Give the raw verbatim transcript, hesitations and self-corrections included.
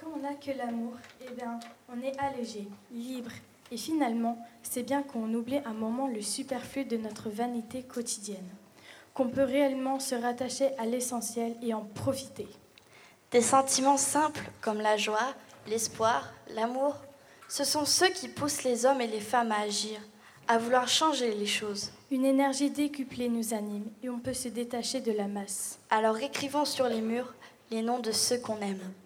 Quand on n'a que l'amour, eh bien, on est allégé, libre. Et finalement, c'est bien qu'on oublie un moment le superflu de notre vanité quotidienne, qu'on peut réellement se rattacher à l'essentiel et en profiter. Des sentiments simples comme la joie, l'espoir, l'amour, ce sont ceux qui poussent les hommes et les femmes à agir, à vouloir changer les choses. Une énergie décuplée nous anime et on peut se détacher de la masse. Alors écrivons sur les murs les noms de ceux qu'on aime.